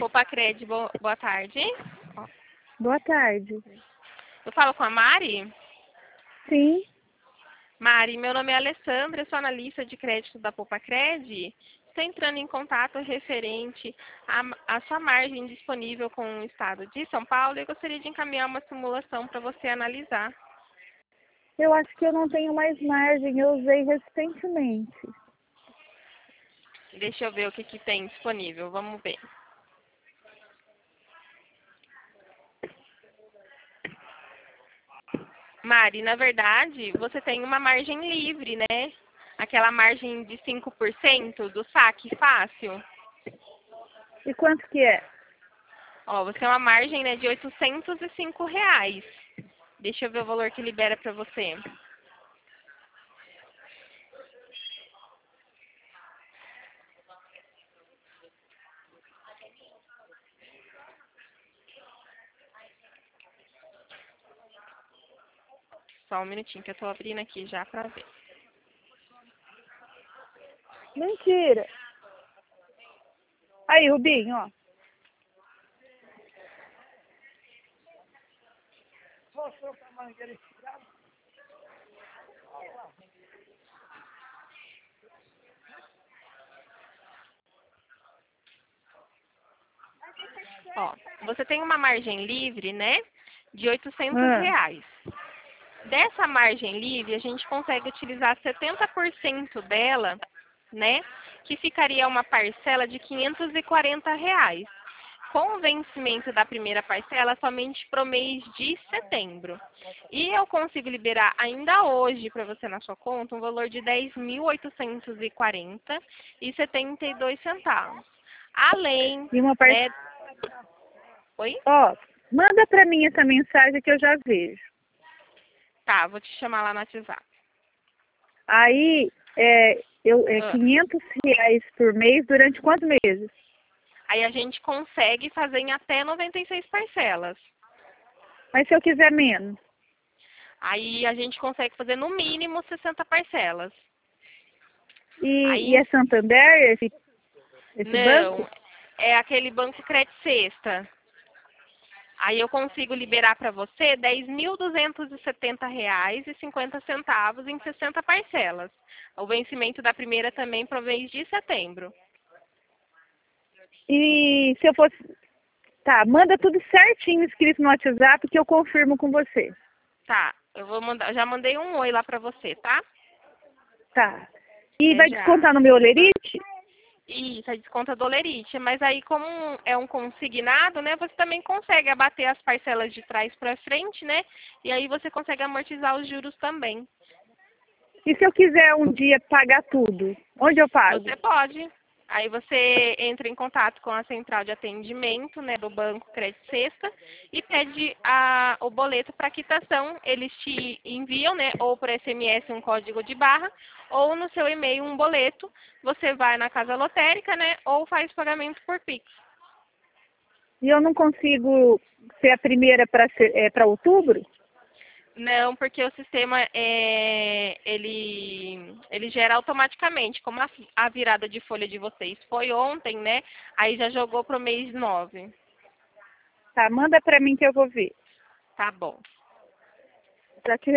Popacred, boa tarde. Boa tarde. Eu falo com a Mari? Sim. Mari, meu nome é Alessandra, eu sou analista de crédito da Popacred. Estou entrando em contato referente à sua margem disponível com o Estado de São Paulo e gostaria de encaminhar uma simulação para você analisar. Eu acho que eu não tenho mais margem, eu usei recentemente. Deixa eu ver o que tem disponível, vamos ver. Mari, na verdade, você tem uma margem livre, né? Aquela margem de 5% do saque fácil. E quanto que é? Ó, você tem uma margem, né, de R$ 805. Deixa eu ver o valor que libera para você. Só um minutinho que eu tô abrindo aqui já para ver. Mentira. Aí, Rubinho, ó. Ó, você tem uma margem livre, né, de R$ 800. Dessa margem livre, a gente consegue utilizar 70% dela, né, que ficaria uma parcela de R$ 540. Com o vencimento da primeira parcela somente para o mês de setembro. E eu consigo liberar ainda hoje para você na sua conta um valor de R$ 10.840,72. Além, E uma né? Oi? Ó, manda pra mim essa mensagem que eu já vejo. Tá, vou te chamar lá no WhatsApp. Aí, é R$ 500 por mês durante quantos meses? Aí a gente consegue fazer em até 96 parcelas. Mas se eu quiser menos? Aí a gente consegue fazer no mínimo 60 parcelas. E Aí, é Santander esse não, banco? é aquele banco Crédito Sexta. Aí eu consigo liberar para você R$ 10.270,50 em 60 parcelas. O vencimento da primeira também para o mês de setembro. E se eu fosse... Tá, manda tudo certinho escrito no WhatsApp que eu confirmo com você. Tá, eu vou mandar, já mandei um oi lá para você, tá? Tá. E Até vai já. descontar no meu olerite? Isso, a desconta do olerite. Mas aí, como é um consignado, né, você também consegue abater as parcelas de trás para frente, né? E aí você consegue amortizar os juros também. E se eu quiser um dia pagar tudo? Onde eu pago? Você pode. Aí você entra em contato com a central de atendimento, né, do Banco Crédito Sexta e pede o boleto para quitação. Eles te enviam, né, ou por SMS um código de barra, ou no seu e-mail um boleto. Você vai na casa lotérica, né, ou faz pagamento por Pix. E eu não consigo ser a primeira para outubro? Não, porque o sistema ele gera automaticamente. Como a virada de folha de vocês foi ontem, né? Aí já jogou para o mês 9. Tá, manda para mim que eu vou ver. Tá bom. Pra te